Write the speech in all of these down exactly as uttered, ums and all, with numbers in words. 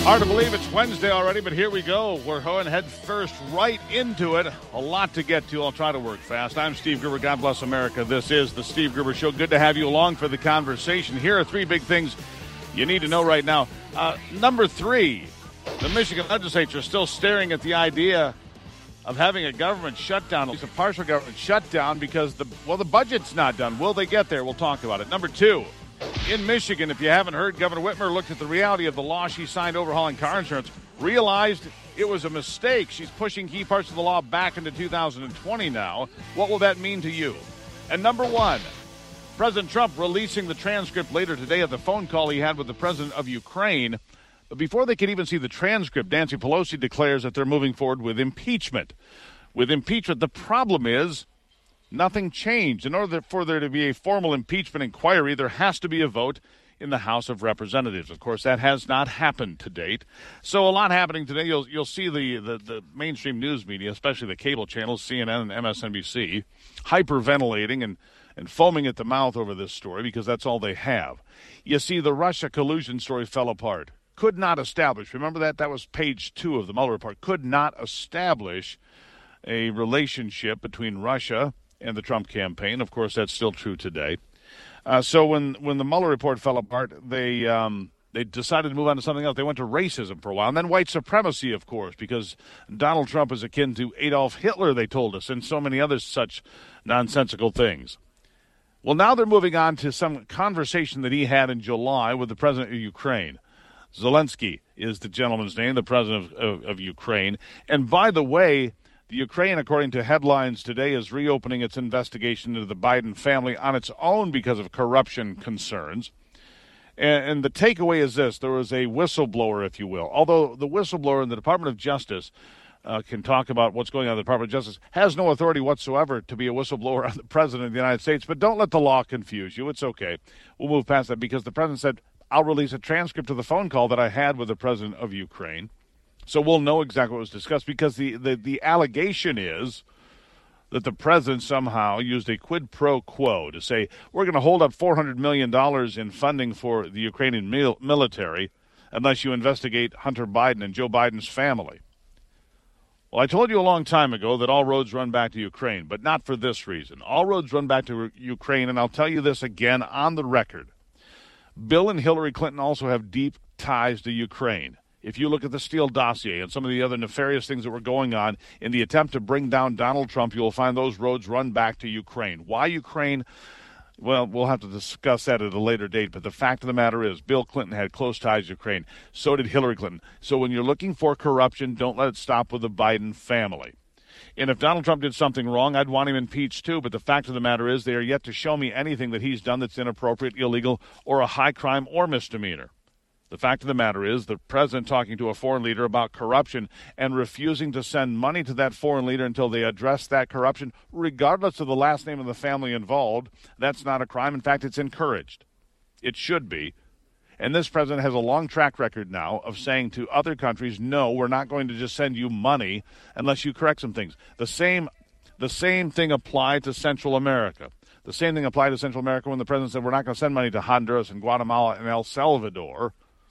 Hard to believe it's Wednesday already, but here we go. We're going head first right into it. A lot to get to. I'll try to work fast. I'm Steve Gruber. God bless America. This is the Steve Gruber Show. Good to have you along for the conversation. Here are three big things you need to know right now. Uh, number three, the Michigan legislature is still staring at the idea of having a government shutdown, at least a partial government shutdown, because, the well, the budget's not done. Will they get there? We'll talk about it. Number two, in Michigan, if you haven't heard, Governor Whitmer looked at the reality of the law she signed overhauling car insurance, realized it was a mistake. She's pushing key parts of the law back into two thousand twenty now. What will that mean to you? And number one, President Trump releasing the transcript later today of the phone call he had with the president of Ukraine. But before they could even see the transcript, Nancy Pelosi declares that they're moving forward with impeachment. With impeachment, the problem is nothing changed. In order for there to be a formal impeachment inquiry, there has to be a vote in the House of Representatives. Of course, that has not happened to date. So a lot happening today. You'll you'll see the, the, the mainstream news media, especially the cable channels, C N N and M S N B C, hyperventilating and, and foaming at the mouth over this story because that's all they have. You see, the Russia collusion story fell apart. Could not establish. Remember that? That was page two of the Mueller report. Could not establish a relationship between Russia and the Trump campaign. Of course, that's still true today. Uh, so when, when the Mueller report fell apart, they um, they decided to move on to something else. They went to racism for a while, and then white supremacy, of course, because Donald Trump is akin to Adolf Hitler, they told us, and so many other such nonsensical things. Well, now they're moving on to some conversation that he had in July with the president of Ukraine. Zelensky is the gentleman's name, the president of, of, of Ukraine. And by the way, the Ukraine, according to headlines today, is reopening its investigation into the Biden family on its own because of corruption concerns. And, and the takeaway is this. There was a whistleblower, if you will. Although the whistleblower in the Department of Justice uh, can talk about what's going on in the Department of Justice, has no authority whatsoever to be a whistleblower on the president of the United States. But don't let the law confuse you. It's okay. We'll move past that because the president said, I'll release a transcript of the phone call that I had with the president of Ukraine. So we'll know exactly what was discussed because the, the, the allegation is that the president somehow used a quid pro quo to say, we're going to hold up four hundred million dollars in funding for the Ukrainian mil- military unless you investigate Hunter Biden and Joe Biden's family. Well, I told you a long time ago that all roads run back to Ukraine, but not for this reason. All roads run back to Ukraine, and I'll tell you this again on the record. Bill and Hillary Clinton also have deep ties to Ukraine. If you look at the Steele dossier and some of the other nefarious things that were going on in the attempt to bring down Donald Trump, you will find those roads run back to Ukraine. Why Ukraine? Well, we'll have to discuss that at a later date, but the fact of the matter is Bill Clinton had close ties to Ukraine. So did Hillary Clinton. So when you're looking for corruption, don't let it stop with the Biden family. And if Donald Trump did something wrong, I'd want him impeached too. But the fact of the matter is they are yet to show me anything that he's done that's inappropriate, illegal, or a high crime or misdemeanor. The fact of the matter is the president talking to a foreign leader about corruption and refusing to send money to that foreign leader until they address that corruption, regardless of the last name of the family involved, that's not a crime. In fact, it's encouraged. It should be. And this president has a long track record now of saying to other countries, no, we're not going to just send you money unless you correct some things. The same, the same thing applied to Central America. The same thing applied to Central America when the president said we're not going to send money to Honduras and Guatemala and El Salvador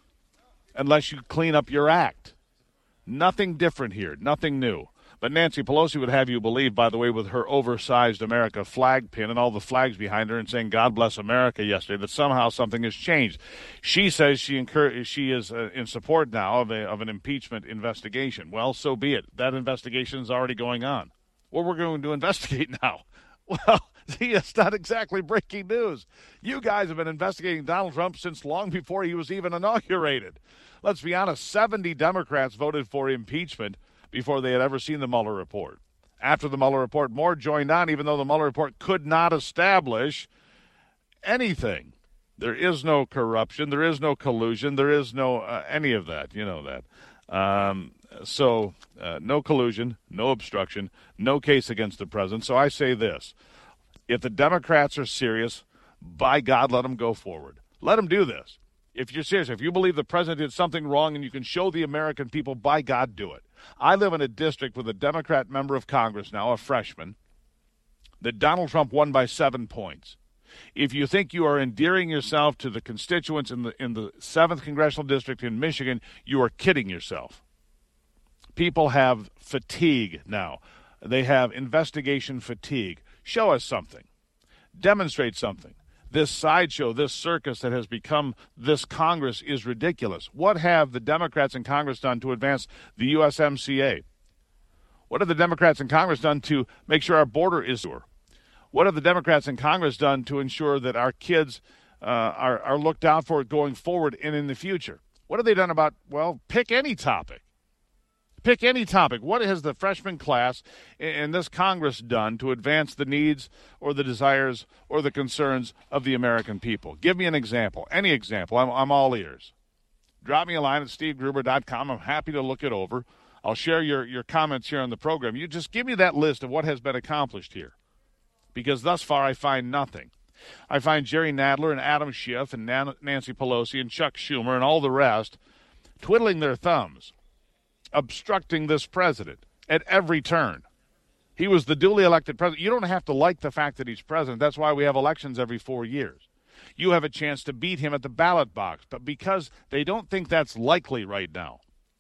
unless you clean up your act. Nothing different here, nothing new. But Nancy Pelosi would have you believe, by the way, with her oversized America flag pin and all the flags behind her and saying, God bless America yesterday, that somehow something has changed. She says she incur- she is uh, in support now of, a, of an impeachment investigation. Well, so be it. That investigation is already going on. What we're going to investigate now? Well, see, it's not exactly breaking news. You guys have been investigating Donald Trump since long before he was even inaugurated. Let's be honest, seventy Democrats voted for impeachment before they had ever seen the Mueller report. After the Mueller report, more joined on, even though the Mueller report could not establish anything. There is no corruption. There is no collusion. There is no uh, any of that. You know that. Um, so uh, no collusion, no obstruction, no case against the president. So I say this. If the Democrats are serious, by God, let them go forward. Let them do this. If you're serious, if you believe the president did something wrong and you can show the American people, by God, do it. I live in a district with a Democrat member of Congress now, a freshman, that Donald Trump won by seven points. If you think you are endearing yourself to the constituents in the in the seventh Congressional District in Michigan, you are kidding yourself. People have fatigue now. They have investigation fatigue. Show us something. Demonstrate something. This sideshow, this circus that has become this Congress is ridiculous. What have the Democrats in Congress done to advance the U S M C A? What have the Democrats in Congress done to make sure our border is secure? What have the Democrats in Congress done to ensure that our kids uh, are, are looked out for going forward and in the future? What have they done about, well, pick any topic. Pick any topic. What has the freshman class in this Congress done to advance the needs or the desires or the concerns of the American people? Give me an example. Any example. I'm, I'm all ears. Drop me a line at steve gruber dot com. I'm happy to look it over. I'll share your, your comments here on the program. You just give me that list of what has been accomplished here, because thus far I find nothing. I find Jerry Nadler and Adam Schiff and Nancy Pelosi and Chuck Schumer and all the rest twiddling their thumbs, obstructing this president at every turn. He was the duly elected president. You don't have to like the fact that he's president. That's why we have elections every four years. You have a chance to beat him at the ballot box. But because they don't think that's likely right now,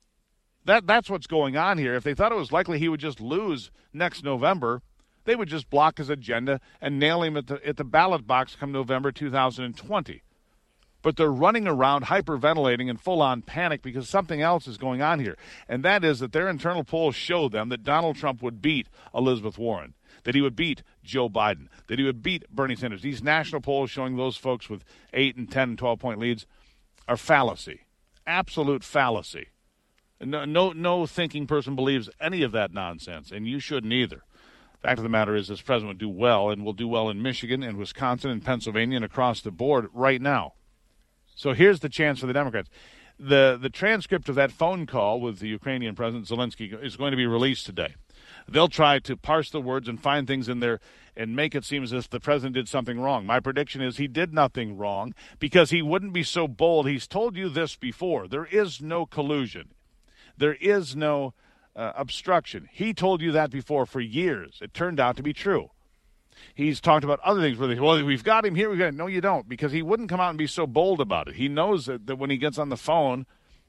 that that's what's going on here. If they thought it was likely he would just lose next November, they would just block his agenda and nail him at the, at the ballot box come November two thousand twenty. But they're running around hyperventilating in full-on panic because something else is going on here. And that is that their internal polls show them that Donald Trump would beat Elizabeth Warren, that he would beat Joe Biden, that he would beat Bernie Sanders. These national polls showing those folks with eight and ten and twelve-point leads are fallacy, absolute fallacy. No, no, no thinking person believes any of that nonsense, and you shouldn't either. Fact of the matter is this president will do well, and will do well in Michigan and Wisconsin and Pennsylvania and across the board right now. So here's the chance for the Democrats. The the transcript of that phone call with the Ukrainian President Zelensky is going to be released today. They'll try to parse the words and find things in there and make it seem as if the president did something wrong. My prediction is he did nothing wrong because he wouldn't be so bold. He's told you this before. There is no collusion. There is no uh, obstruction. He told you that before for years. It turned out to be true. He's talked about other things where they say, well, we've got him here. We've got him. No, you don't, because he wouldn't come out and be so bold about it. He knows that, that when he gets on the phone,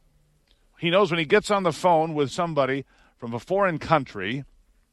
he knows when he gets on the phone with somebody from a foreign country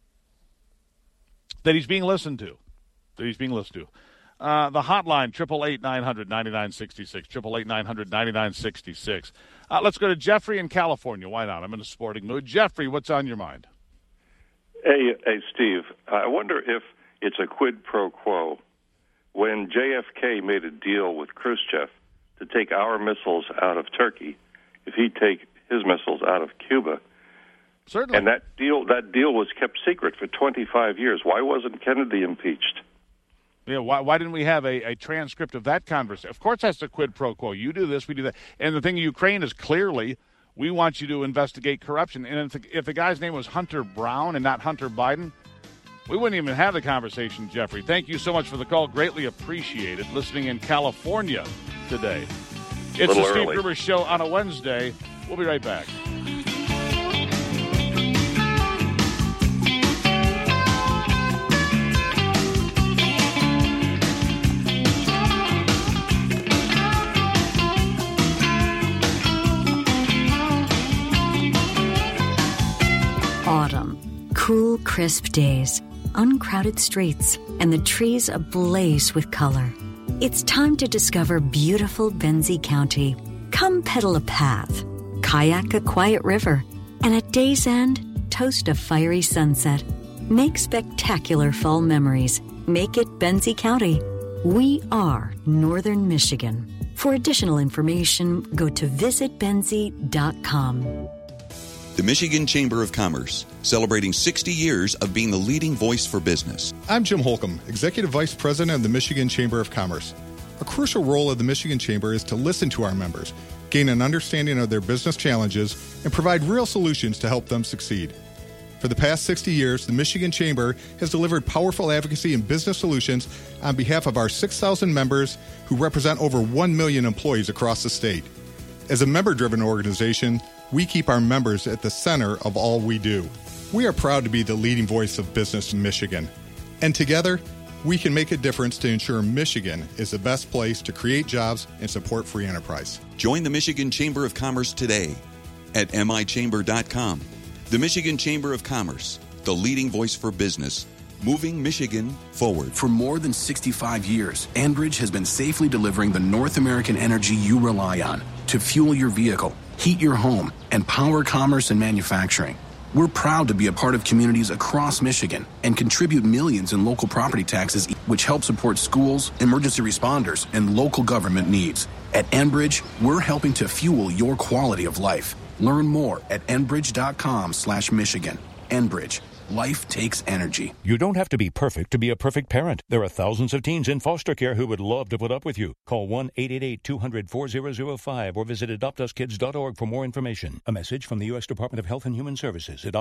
that he's being listened to, that he's being listened to. Uh, the hotline, eight eight eight, nine hundred, ninety-nine sixty-six, eight eight eight, nine hundred, ninety-nine sixty-six. Uh, let's go to Jeffrey in California. Why not? I'm in a sporting mood. Jeffrey, what's on your mind? Hey, hey, Steve, I wonder if it's a quid pro quo when J F K made a deal with Khrushchev to take our missiles out of Turkey, if he'd take his missiles out of Cuba. Certainly. And that deal that deal was kept secret for twenty-five years. Why wasn't Kennedy impeached? Yeah, why, why didn't we have a, a transcript of that conversation? Of course that's a quid pro quo. You do this, we do that. And the thing in Ukraine is clearly we want you to investigate corruption. And if the, if the guy's name was Hunter Brown and not Hunter Biden, we wouldn't even have the conversation, Jeffrey. Thank you so much for the call. Greatly appreciated. Listening in California today. It's the Steve Gruber Show on a Wednesday. We'll be right back. Autumn. Cool, crisp days, uncrowded streets, and the trees ablaze with color. It's time to discover beautiful Benzie County. Come pedal a path, kayak a quiet river, and at day's end, toast a fiery sunset. Make spectacular fall memories. Make it Benzie County. We are Northern Michigan. For additional information, go to visit benzie dot com. The Michigan Chamber of Commerce, celebrating sixty years of being the leading voice for business. I'm Jim Holcomb, Executive Vice President of the Michigan Chamber of Commerce. A crucial role of the Michigan Chamber is to listen to our members, gain an understanding of their business challenges, and provide real solutions to help them succeed. For the past sixty years, the Michigan Chamber has delivered powerful advocacy and business solutions on behalf of our six thousand members who represent over one million employees across the state. As a member-driven organization, we keep our members at the center of all we do. We are proud to be the leading voice of business in Michigan. And together, we can make a difference to ensure Michigan is the best place to create jobs and support free enterprise. Join the Michigan Chamber of Commerce today at m i chamber dot com. The Michigan Chamber of Commerce, the leading voice for business, moving Michigan forward. For more than sixty-five years, Enbridge has been safely delivering the North American energy you rely on to fuel your vehicle, heat your home, and power commerce and manufacturing. We're proud to be a part of communities across Michigan and contribute millions in local property taxes, which help support schools, emergency responders, and local government needs. At Enbridge, we're helping to fuel your quality of life. Learn more at enbridge dot com slash Michigan. Enbridge. Life takes energy. You don't have to be perfect to be a perfect parent. There are thousands of teens in foster care who would love to put up with you. Call one eight eight eight, two hundred, four thousand five or visit adopt us kids dot org for more information. A message from the U S Department of Health and Human Services. Adopt